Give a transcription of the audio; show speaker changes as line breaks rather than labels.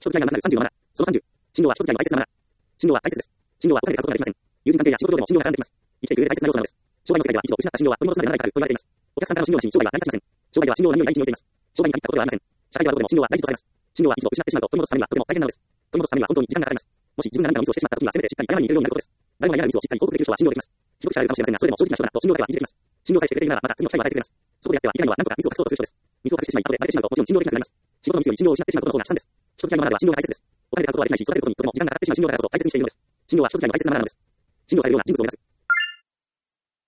人付き合いが長くなる37。その30。信用は人付き合いの大切な7。信用は大切です。信用は答えで書くことができません。友人関係や仕事上でも信用が絡んできます。生きていく上で大切な要素なのです。障害の世界では一度失った信用は取り戻すまでならないからと言われています。お客さんからの信用なしに商売は成り立ちません。商売では信用を何より第一に置いています。商売に限ったことではありません。社会ではどこでも信用は大事とされます。信用は一度失ってしまうと取り戻すためにはとても大変なのです。取り戻すためには本当に時間がかかります。もし自分が何かのミスをしてしまった時にはせめてしっかり謝りに行けるようになることです。誰もが嫌なミスをしっかり報告できる人は信用できます。ひどく知られるかもしれませんが、それでも正直な人だと信用だけは維持できます。信用さえしてくれているならまた次の機会も与えてくれます。そこでやってはいけないのは何とかミスを隠そうとする人です。ミスを隠してしまい後でバレてしまうともちろん信用できなくなります。仕事のミスより信用を失ってしまうことの方が悲惨です。人付き合いのマナーでは信用が大切です。お金で買うことはできないし、育てることにとても時間がかかってしまう信用だからこそ大切にしているのです。信用は人付き合いの大切なマナーなのです。信用されるような人物を目指す。